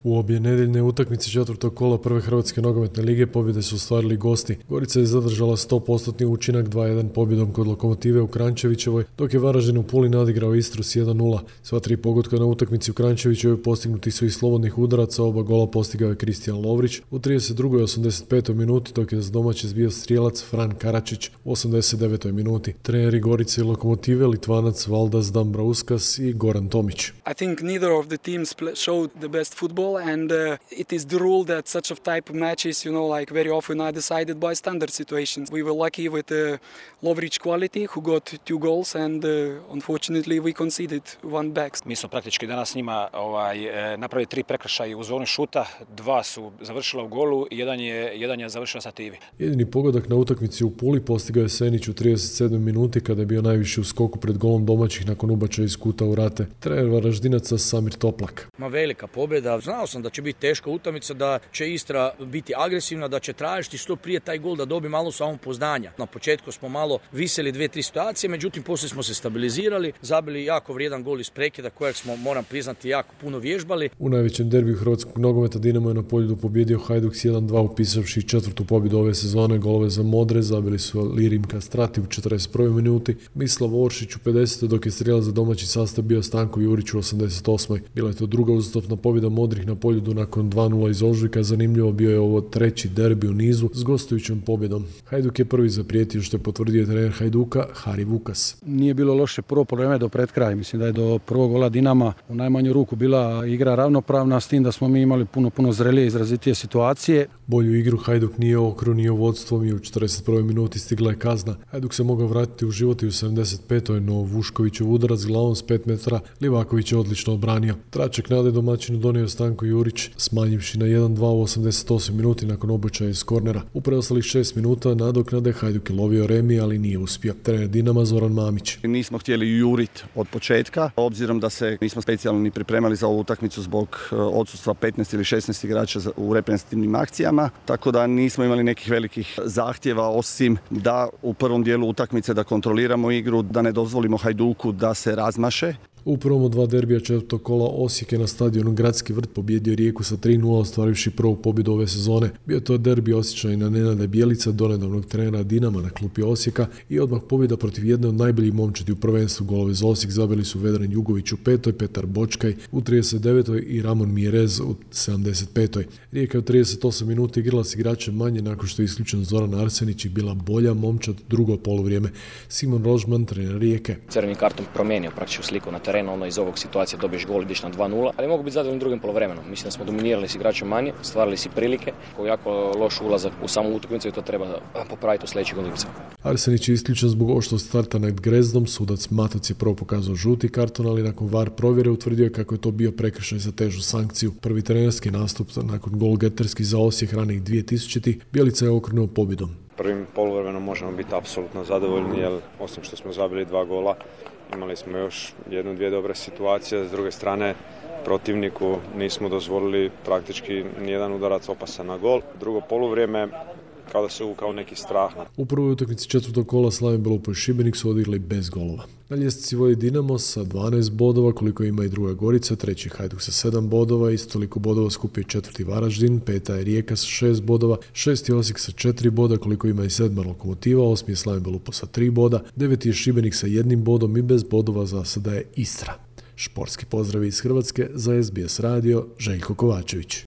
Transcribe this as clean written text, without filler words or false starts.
U obje nedeljne utakmice četvrtog kola prve Hrvatske nogometne lige pobjede su ostvarili gosti. Gorica je zadržala 100% učinak 2-1 pobjedom kod Lokomotive u Kranjčevićevoj, dok je Varaždin u Puli nadigrao Istru s 1-0. Sva tri pogotka na utakmici u Kranjčevićevoj postignuti su iz slobodnih udaraca, oba gola postigao je Kristijan Lovrić u 32. i 85. minuti, dok je za domaće zbio strijelac Fran Karačić u 89. minuti. Treneri Gorice i Lokomotive Litvanac Valdas Dambrauskas i Goran Tomić. I think neither of the teams showed the best football, and it is the rule that such of type of matches, like very often are decided by standard situations. We were lucky with Lovrić quality, who got 2 goals, and unfortunately we conceded 1 back. Mi smo praktički danas njima napravili 3 prekršaja u zoni šuta, 2 su završila u golu i jedan je završila sa TV. Jedini pogodak na utakmici u Puli postigao je Senić u 37. minuti kada je bio najviši u skoku pred golom domaćih nakon ubačaja iz kuta u rate. Trener Varaždinaca Samir Toplak. Velika pobjeda. Znao sam da će biti teška utakmica, da će Istra biti agresivna, da će tražiti što prije taj gol da dobi malo samopoznanja. Na početku smo malo viseli 2-3 situacije, međutim poslije smo se stabilizirali, zabili jako vrijedan gol iz prekida kojeg smo, moram priznati, jako puno vježbali. U najvećem derbiju hrvatskog nogometa Dinamo je na Poljudu pobjedio Hajduk s 1-2 upisavši 4. pobjedu ove sezone. Golove za modre zabili su Lirim Kastrati u 41. minuti, Mislav Oršić u 50. dok je strijelac za domaći sastav bio Stanko Jurić u 88. Bila je to druga uzastopna pobjeda modrih na Poljudu nakon 2-0 iz Ožujka. Zanimljivo, bio je ovo 3. derbi u nizu s gostujućom pobjedom. Hajduk je prvi zaprijetio, što je potvrdio trener Hajduka Hari Vukas. Nije bilo loše prvo polovreme do pred kraj. Mislim da je do prvog gola Dinama u najmanju ruku bila igra ravnopravna, s tim da smo mi imali puno zrelije, izrazitije situacije. Bolju igru Hajduk nije okrunio vodstvom i u 41. minuti stigla je kazna. Hajduk se mogao vratiti u život i u 75. no Vuškovićev udarac glavom s 5 metara Livaković je odlično odbranio. Tračak nade domaćinu donio Stanko Jurić, smanjivši na 1-2 u 88 minuti nakon obočaja iz kornera. U preostalih 6 minuta nadoknade Hajduk je lovio remi, ali nije uspio. Trener Dinama Zoran Mamić. Nismo htjeli jurit od početka, obzirom da se nismo specijalno ni pripremali za ovu utakmicu zbog odsustva 15 ili 16 igrača u reprezentativnim akcijama, tako da nismo imali nekih velikih zahtjeva, osim da u prvom dijelu utakmice da kontroliramo igru, da ne dozvolimo Hajduku da se razmaše. U prvom od 2 derbija četvrtog kola Osijek je na stadionu Gradski vrt pobjedio Rijeku sa 3-0, ostvarivši prvu pobjedu ove sezone. Bio to derbi Osječanina Nenada Bjelica, donedavnog trenera Dinama na klupi Osijeka, i odmah pobjeda protiv jedne od najboljih momčadi u prvenstvu. Golove za Osijek zabili su Vedran Jugović u 5., Petar Bočkaj u 39. i Ramon Mjerez u 75. Rijeka u 38 minuta igrala s igračem manje nakon što je isključen Zoran Arsenić i bila bolja momčad drugo poluvrijeme. Simon Rožman, trener Rijeke. Crveni karton promijenio praktički sliku na terenu, iz ovog situacije dobiješ gol, ideš na 2-0, ali mogu biti zadovoljni drugim polovremenom. Mislim da smo dominirali s igračem manje, stvarali si prilike, koji jako loš ulazak u samu utakmicu i to treba popraviti u sljedećih utakmicama. Arsenić je isključen zbog oštrog starta nad Grezdom. Sudac Matac je prvo pokazao žuti karton, ali nakon VAR provjere utvrdio je kako je to bio prekršaj za težu sankciju. Prvi trenerski nastup nakon golgeterski za Osijek ranih 2000. Bjelica je okrenuo pobjedom. Prvim poluvremenom možemo biti apsolutno zadovoljni, jer osim što smo zabili 2 gola, imali smo još 1-2 dobre situacije. S druge strane, protivniku nismo dozvolili praktički nijedan udarac opasan na gol. Drugo poluvrijeme kao da se uvukao neki strah. U prvoj utakmici četvrtog kola Slaven Belupo i Šibenik su odigrali bez golova. Na ljestvici vodi Dinamo sa 12 bodova, koliko ima i druga Gorica, 3. Hajduk sa 7 bodova, isto toliko bodova skupio 4. Varaždin, 5. je Rijeka sa 6 bodova, 6. Osijek sa 4 boda, koliko ima i 7. Lokomotiva, 8. je Slaven Belupo sa 3 boda, 9. je Šibenik sa 1 bodom i bez bodova za sada je Istra. Športski pozdrav iz Hrvatske za SBS radio, Željko Kovačević.